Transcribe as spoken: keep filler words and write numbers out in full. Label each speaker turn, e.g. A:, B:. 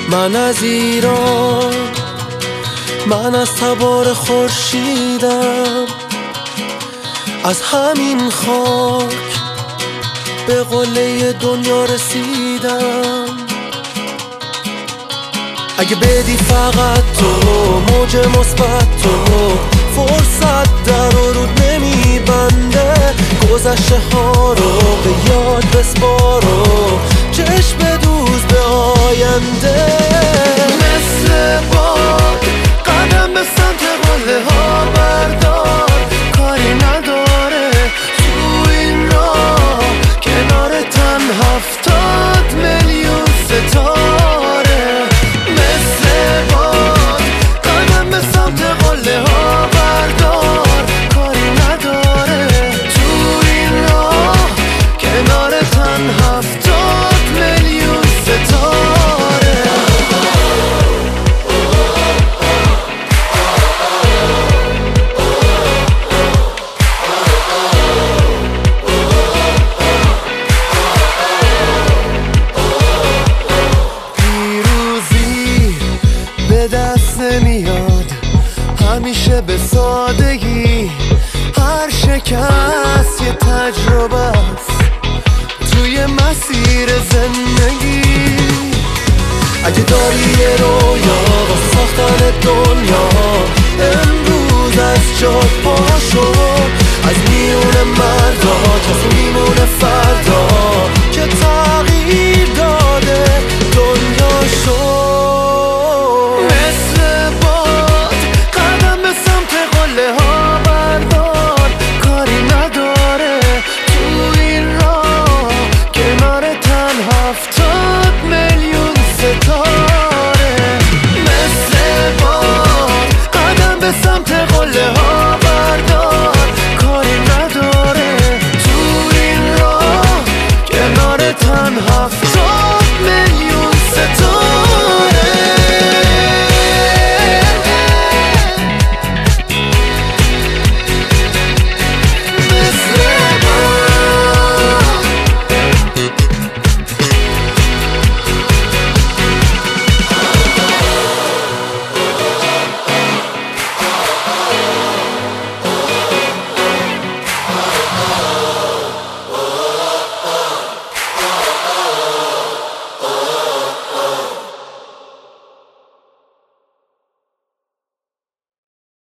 A: من از ایران، من از تبار خورشیدم، از همین خاک به قله دنیا رسیدم. اگه بدی فقط تو موج مثبت تو، فرصت در و رود نمیبنده، گذشته ها رو به یاد بسپار و چشم دوز به آینده. مثل باد قدم به سمت قله ها بردار، کاری نداره تو این راه کنار تن هفتاد میلیون ستاره. مثل باد قدم به سمت قله ها بردار، کاری نداره تو این راه کنار تن هفتاد میلیون ستاره. پیروزی به دست نمیاد همیشه به سادگی، هر شکست یه تجربه است توی مسیر زندگی. اگه داری یه رویا با ساختن دنیا